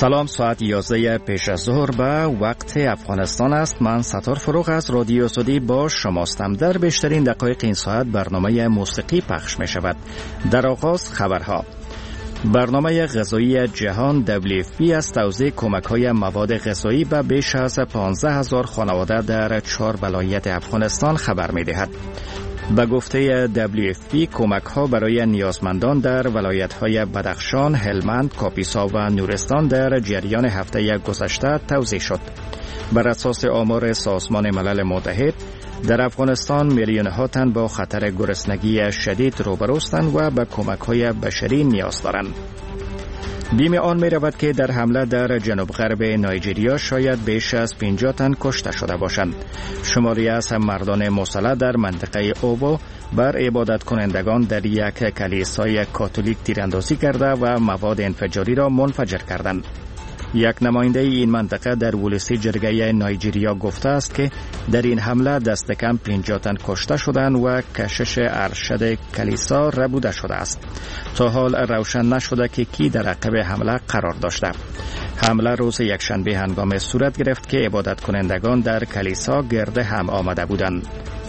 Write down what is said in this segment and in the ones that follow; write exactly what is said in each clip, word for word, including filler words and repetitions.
سلام، ساعت یازده پیش از ظهر به وقت افغانستان است. من ستار فروغ از رادیو سعودی با شماستم. در بیشترین دقایق این ساعت برنامه موسیقی پخش می شود. در آغاز خبرها. برنامه غذایی جهان دبلیو اف پی از توزیع کمک‌های مواد غذایی به بیش از پانزده هزار خانواده در چهار ولایت افغانستان خبر می‌دهد. به گفته دبلیو اف پی کمک‌ها برای نیازمندان در ولایت‌های بدخشان، هلمند، کاپیسا و نورستان در جریان هفته گذشته توزیع شد. بر اساس آمار سازمان ملل متحد در افغانستان میلیون‌ها تن با خطر گرسنگی شدید روبروستند و به کمک‌های بشری نیاز دارند. بیم آن می رود که در حمله در جنوب غرب نایجریا شاید بیش از پنجاه تن کشته شده باشند. شماری از مردان مسلح در منطقه اوبو بر عبادت کنندگان در یک کلیسای کاتولیک تیراندازی کرده و مواد انفجاری را منفجر کردند. یک نماینده این منطقه در ولسی جرگه نایجریا گفته است که در این حمله دست کم پنجاه تن کشته شدند و کشش ارشد کلیسا ربوده شده است. تا حال روشن نشده که کی در عقب حمله قرار داشته. حمله روز یکشنبه هنگام صورت گرفت که عبادت کنندگان در کلیسا گرد هم آمده بودند.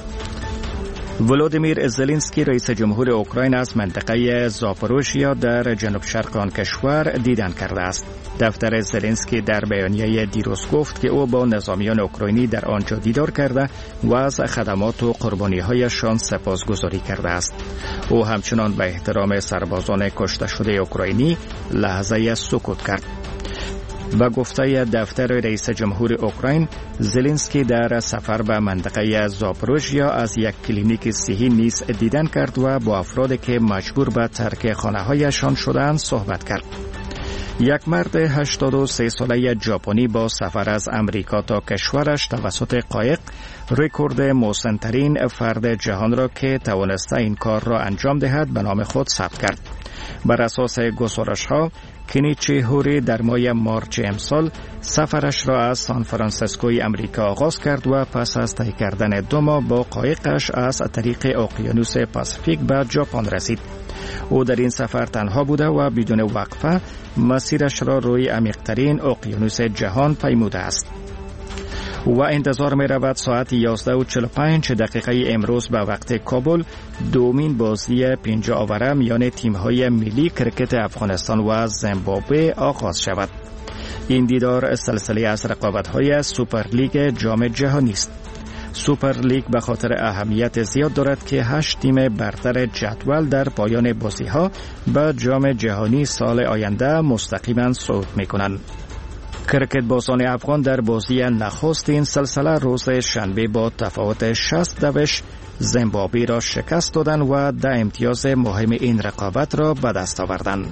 ولودیمیر زلنسکی رئیس جمهور اوکراین از منطقه زاپوروژیا در جنوب شرق آن کشور دیدن کرده است. دفتر زلنسکی در بیانیه دیروز گفت که او با نظامیان اوکراینی در آنجا دیدار کرده و از خدمات و قربانی‌هایشان سپاسگزاری کرده است. او همچنان به احترام سربازان کشته شده اوکراینی لحظه سکوت کرد. با گفته دفتر رئیس جمهور اوکراین، زلنسکی در سفر به منطقه زاپوروژیا از یک کلینیک صحی نیز دیدن کرد و با افرادی که مجبور به ترک خانه‌هایشان شدند صحبت کرد. یک مرد هشتاد و سه ساله ژاپنی با سفر از امریکا تا کشورش توسط قایق رکورد مسن‌ترین فرد جهان را که توانسته این کار را انجام دهد به نام خود ثبت کرد. بر اساس گزارش‌ها کنیچی هوری در ماه مارچ امسال سفرش را از سان فرانسیسکوی امریکا آغاز کرد و پس از طی کردن دو ماه با قایقش از طریق اقیانوس پاسیفیک به ژاپن رسید. او در این سفر تنها بوده و بدون وقفه مسیرش را روی عمیق‌ترین اقیانوس جهان پیموده است. و انتظار می رود ساعت یازده و چهل و پنج دقیقه امروز به وقت کابل دومین بازی پنجاه آوره میان تیم‌های ملی کرکت افغانستان و زیمبابوه آغاز شود. این دیدار سلسله از رقابت‌های سوپر لیگ جام جهانی است. سوپر لیگ به خاطر اهمیت زیاد دارد که هشت تیم برتر جدول در پایان بازی‌ها به جام جهانی سال آینده مستقیما صعود می‌کنند. کرکت بازان افغان در بازی نخست این سلسله روز شنبه با تفاوت شصت دوش زیمبابوه را شکست دادند و ده امتیاز مهم این رقابت را به دست آوردند.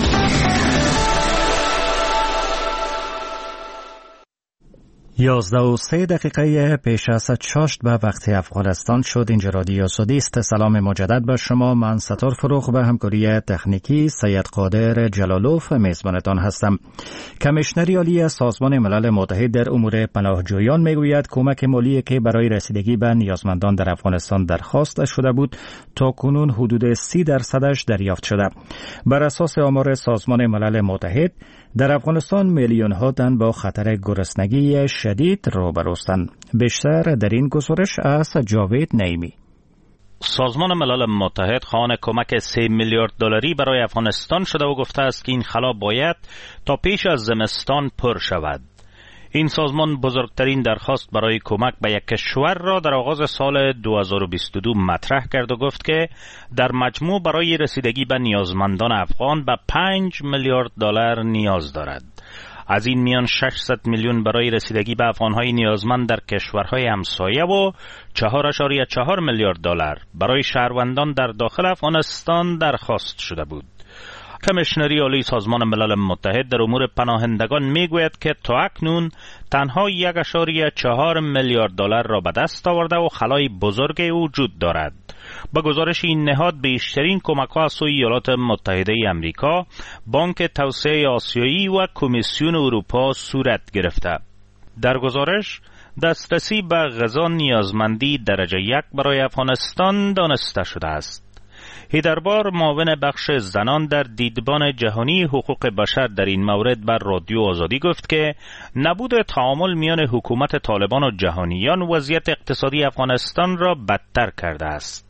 یازده و سه دقیقه پیش از چاشت به وقت افغانستان شد. اینجا رادیو سعودی است. سلام مجدد به شما. من ستار فروغ به همکاری تکنیکی سید قادر جلالوف میزبانتان هستم. کمیشنر عالی سازمان ملل متحد در امور پناهجویان میگوید کمک مالی که برای رسیدگی به نیازمندان در افغانستان درخواست شده بود تا کنون حدود سی درصدش دریافت شده. بر اساس آمار سازمان ملل متحد در افغانستان میلیون ها تن با خطر گرسنگی شدید روبروستند. بیشتر در این گزارش از جاوید نعیمی. سازمان ملل متحد خواهان کمک سه میلیارد دلاری برای افغانستان شده و گفته است که این خلا باید تا پیش از زمستان پر شود. این سازمان بزرگترین درخواست برای کمک به یک کشور را در آغاز سال دو هزار و بیست و دو مطرح کرد و گفت که در مجموع برای رسیدگی به نیازمندان افغان به پنج میلیارد دلار نیاز دارد. از این میان ششصد میلیون برای رسیدگی به افغانهای نیازمند در کشورهای همسایه و چهار ممیز چهار میلیارد دلار برای شهروندان در داخل افغانستان درخواست شده بود. کمیشنری عالی سازمان ملل متحد در امور پناهندگان میگوید که تا اکنون تنها یک ممیز چهار میلیارد دلار را به دست آورده و خلای بزرگی وجود دارد. با گزارش این نهاد بیشترین کمک‌ها از سوی ایالات متحده امریکا، بانک توسعه آسیایی و کمیسیون اروپا صورت گرفته. در گزارش دسترسی به غذا نیازمندی درجه یک برای افغانستان دانسته شده است. هیدربار معاون بخش زنان در دیدبان جهانی حقوق بشر در این مورد بر رادیو آزادی گفت که نبود تعامل میان حکومت طالبان و جهانیان وضعیت اقتصادی افغانستان را بدتر کرده است.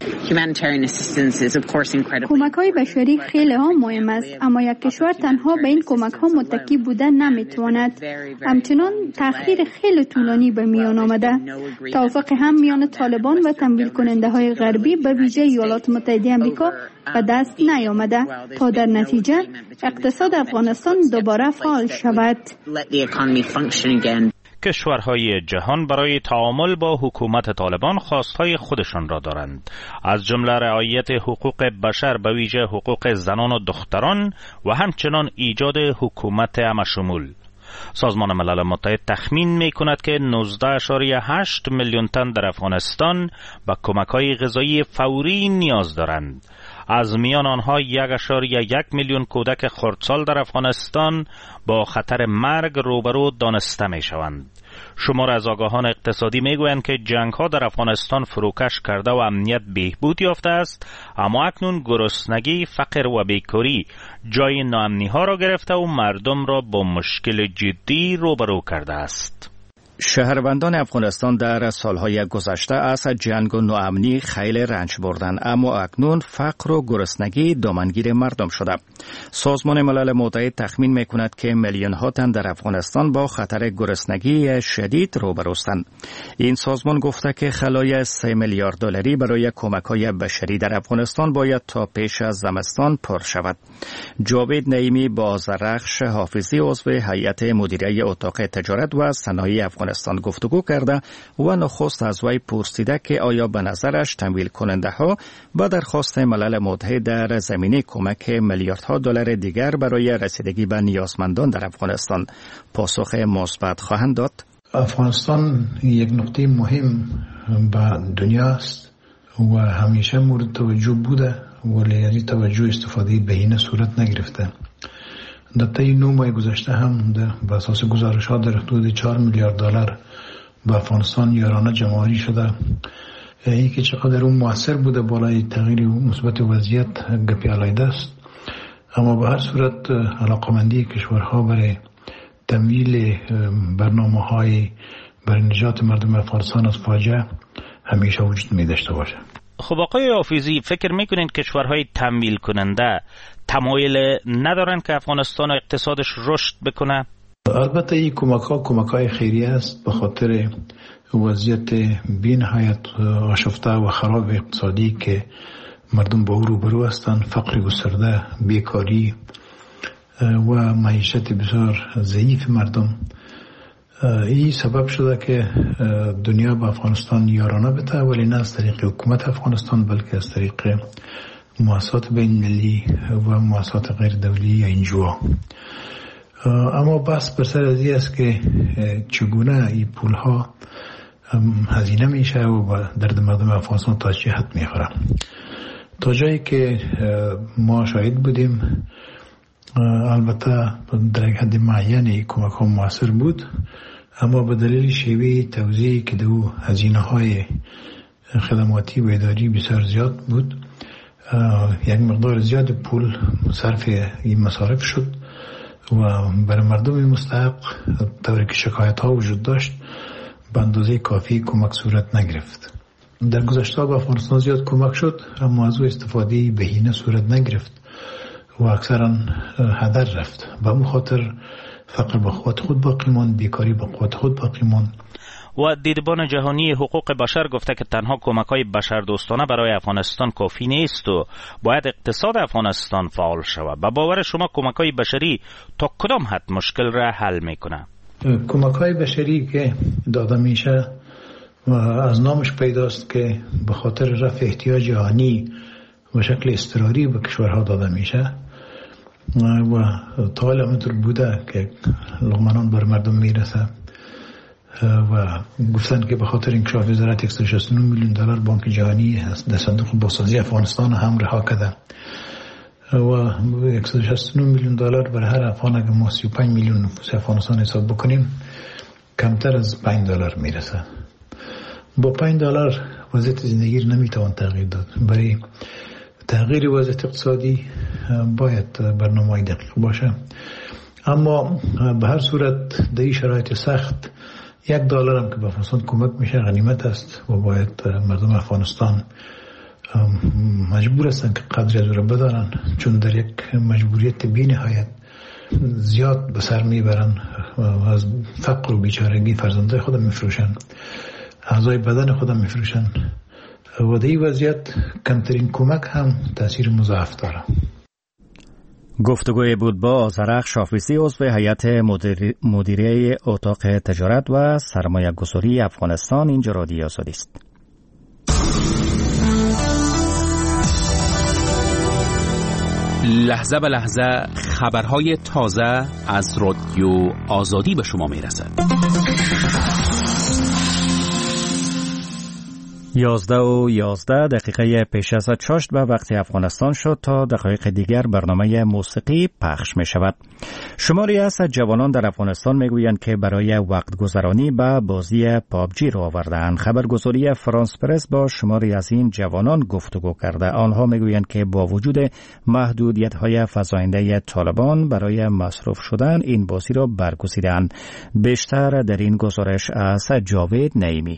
کمک‌های بشری خیلی ها مهم است، اما یک کشور تنها به این کمک‌ها متکی بودن نمیتواند. همچنان تأخیر خیلی طولانی به میان آمده. توافق هم میان طالبان و تمویل کننده های غربی به ویژه ایالات متحده آمریکا به دست نیامده تا در نتیجه اقتصاد افغانستان دوباره فعال شود. کشورهای جهان برای تعامل با حکومت طالبان خواستهای خودشان را دارند، از جمله رعایت حقوق بشر به ویژه حقوق زنان و دختران و همچنان ایجاد حکومت همشمول. سازمان ملل متحد تخمین می کند که نوزده ممیز هشت میلیون تن در افغانستان به کمک‌های غذایی فوری نیاز دارند. از میان آنها یک ممیز یک میلیون کودک خردسال در افغانستان با خطر مرگ روبرو دانسته می شوند. شمار از آگاهان اقتصادی می گویند که جنگ ها در افغانستان فروکش کرده و امنیت بهبود یافته است، اما اکنون گرسنگی، فقر و بیکاری جای ناامنی ها را گرفته و مردم را با مشکل جدی روبرو کرده است. شهروندان افغانستان در سالهای گذشته از جنگ و ناامنی خیلی رنج بردند، اما اکنون فقر و گرسنگی دامنگیر مردم شده. سازمان ملل متحد تخمین میکند که میلیون ها تن در افغانستان با خطر گرسنگی شدید روبروستند. این سازمان گفته که خلای سه میلیارد دلاری برای کمک‌های بشری در افغانستان باید تا پیش از زمستان پر شود. جاوید نعیمی با زرخش حافظی عضو هیئت مدیره اتاق تجارت و صنایع افغانستان گفتگو کرده و نخست از وی پرسیده که آیا به نظرش تمویل کننده ها با درخواست ملل متحد در زمینه کمک میلیاردها دلار دیگر برای رسیدگی به نیازمندان در افغانستان پاسخ مثبت خواهند داد. افغانستان یک نقطه مهم به دنیا است و همیشه مورد توجه بوده، ولی از این توجه استفاده بهینه صورت نگرفته. در طی نو ماه گذشته هم به اساس گزارش‌ها در حدود چهار میلیارد دلار به افغانستان یارانه جمع‌آوری شده. این که چقدر اون موثر بوده بالای تغییر مثبت وضعیت گپی علیحده است، اما به هر صورت علاقمندی کشورها برای تمویل برنامه‌های برای نجات مردم افغانستان از فاجعه همیشه وجود می داشته باشه. خب آقای حافظی، فکر میکنین کشورهای تمویل کننده تمایل ندارن که افغانستان و اقتصادش رشد بکنه؟ البته این کمک ها کمک های خیریه است به خاطر وضعیت بی‌نهایت آشفته و خراب اقتصادی که مردم با او روبرو هستند، فقر گسترده، بیکاری و معیشت بسیار ضعیف مردم. این سبب شده که دنیا به افغانستان یارانه بده، ولی نه از طریق حکومت افغانستان بلکه از طریق مؤسسات بین‌المللی و مؤسسات غیر دولتی یا انجوها. اما بس بر سر از این است که چگونه این پولها هزینه میشه و به درد مردم افغانستان تا چه حد میخوره. تا جایی که ما شاهد بودیم، البته در یک حد معینی کمک ها موثر بود، اما به دلیل شیوه توزیعی که دو هزینه های خدماتی و اداری بسیار زیاد بود، یک مقدار زیاد پول صرف این مصارف شد و برای مردم مستحق طوری که شکایت ها وجود داشت به اندازه کافی کمک صورت نگرفت. در گذشته به افغانستان زیاد کمک شد، اما از او استفاده بهینه صورت نگرفت و اکثرا هدر رفت. به اون خاطر فقر به قوت خود باقی ماند، بیکاری به قوت خود باقی ماند. و دیدبان جهانی حقوق بشر گفته که تنها کمک‌های بشردوستانه برای افغانستان کافی نیست و باید اقتصاد افغانستان فعال شود. به باور شما کمک‌های بشری تا کدام حد مشکل را حل میکنه؟ کمک‌های بشری که داده میشه و از نامش پیداست که به خاطر رفع احتیاج جهانی و شکل اضطراری به کشورها داده میشه و تا حالا همینطور بوده که لقمه‌نان بر مردم میرسه و گفتن که به خاطر انکشاف وزارت صد و شصت و نه میلیون دلار بانک جهانی در صندوق بازسازی افغانستان هم رها کرده و صد و شصت و نه میلیون دلار برای هر افغان اگه ما سی و پنج میلیون نفوس افغانستان حساب بکنیم کمتر از پنج دلار میرسه. با پنج دلار وضعیت زندگی رو نمیتوان تغییر داد. برای تغییر وضعیت اقتصادی باید برنامه دقیق باشه، اما به هر صورت در این شرایط سخت یک دلار هم که به افغانستان کمک میشه غنیمت است و باید مردم افغانستان مجبور هستند که قدری از او بدارن، چون در یک مجبوریت بی نهایت زیاد به سر میبرن و از فقر و بیچارگی فرزندای خودم میفروشن، اعضای بدن خودم میفروشن و در این وضعیت کمترین کمک هم تاثیر مضاعف داره. گفتگوی بود با آذرخش شافیسی، عضو هیئت مدیر... مدیره اتاق تجارت و سرمایه گذاری افغانستان. اینجا رادیو آزادی است. لحظه به لحظه خبرهای تازه از رادیو آزادی به شما میرسد. یازده و یازده دقیقه پیش از چاشت به وقت افغانستان شد. تا دقایق دیگر برنامه موسیقی پخش می شود. شماری از جوانان در افغانستان می گویند که برای وقت گذرانی به بازی پابجی را آوردند. خبرگزاری فرانس پرس با شماری از این جوانان گفتگو کرده. آنها می گویند که با وجود محدودیت های فزاینده طالبان برای مصروف شدن این بازی را برگزیدند. بیشتر در این گزارش از جاوید نعیمی.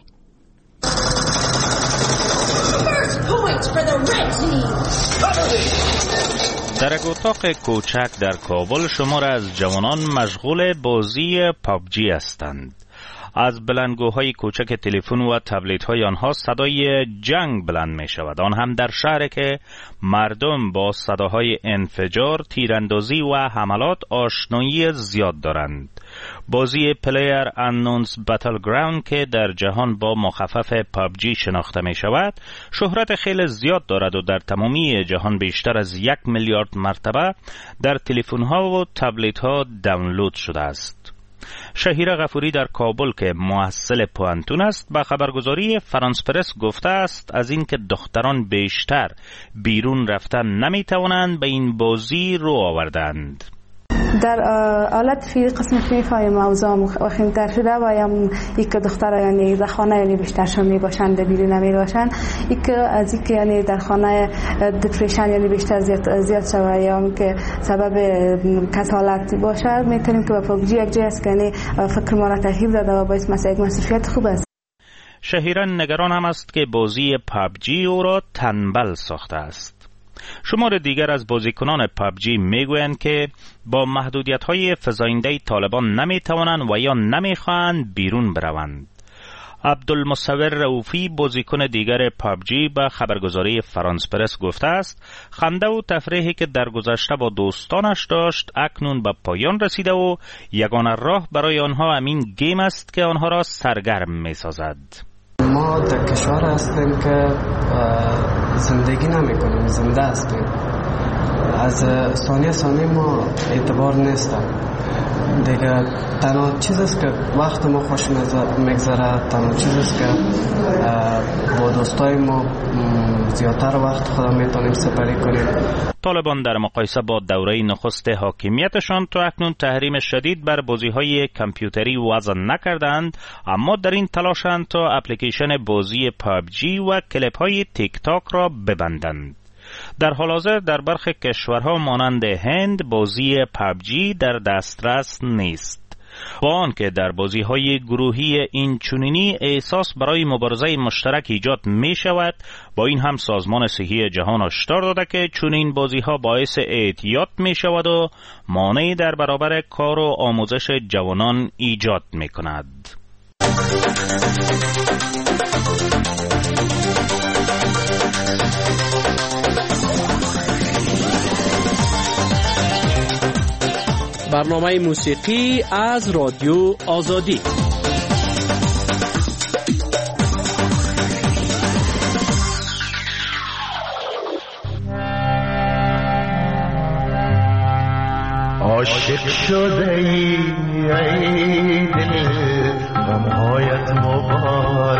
در یک اتاق کوچک در کابل شمار از جوانان مشغول بازی پابجی هستند. از بلندگوهای کوچک تلفن و تبلیت های آنها صدای جنگ بلند می شود، آن هم در شهری که مردم با صداهای انفجار، تیراندازی و حملات آشنایی زیاد دارند. بازی پلیر انونس باتل گراوند که در جهان با مخفف پابجی شناخته می شود شهرت خیلی زیاد دارد و در تمامی جهان بیشتر از یک میلیارد مرتبه در تلفن ها و تبلیت ها دانلود شده است. شهیر غفوری در کابل که محصل پوانتون است به خبرگزاری فرانس پرس گفته است از اینکه دختران بیشتر بیرون رفتن نمی توانند به این بازی رو آوردند. در حالت فی قسم فی فای موضوع مخیمتر شده و یا یک دختر یعنی در خانه یعنی بیشتر شم می باشند بیرون نمی باشند، یک از اینکه یعنی در خانه دپرشن یعنی بیشتر زیاد زیاد شود یا که سبب کسالت باشد، میتونیم که با پابجی یک جای است که یعنی فکر ما را تغییر داده و باعث مسئله مصرفیت خوب است. شهیران نگران هم است که بازی پابجی او را تنبل ساخته است. شمار دیگر از بازیکنان پابجی میگویند که با محدودیت‌های فزاینده طالبان نمیتوانند و یا نمیخواهند بیرون بروند. عبدالمصور رؤوفی بازیکن دیگر پابجی به خبرگزاری فرانس پرس گفته است خنده و تفریحی که در گذشته با دوستانش داشت اکنون به پایان رسیده و یگانه راه برای آنها همین گیم است که آنها را سرگرم می‌سازد. ما در کشور هستیم که زندگی نمی کنیم، زنده هستیم. از ثانیه ثانیه ما اعتبار نیستم دیگه. تنها چیز است که وقت ما خوش میگذره، تنها چیز است که با دوستای ما زیادتر وقت خودم میتونیم سپری کنیم. طالبان در مقایسه با دوره نخست حاکمیتشان تا اکنون تحریم شدید بر بازی‌های کامپیوتری وضع نکردند، اما در این تلاشند تا اپلیکیشن بازی پابجی و کلیپ‌های تیک تاک را ببندند. در حال حاضر در برخی کشورها مانند هند بازی پابجی در دسترس نیست. با آنکه در بازی‌های گروهی این چنینی احساس برای مبارزه مشترک ایجاد می شود، با این هم سازمان صحی جهان هشدار داده که چنین بازی‌ها باعث اعتیاد می شود و مانعی در برابر کار و آموزش جوانان ایجاد می کند. برنامه موسیقی از رادیو آزادی. عاشق شده ای ای دل غمهایت مبارک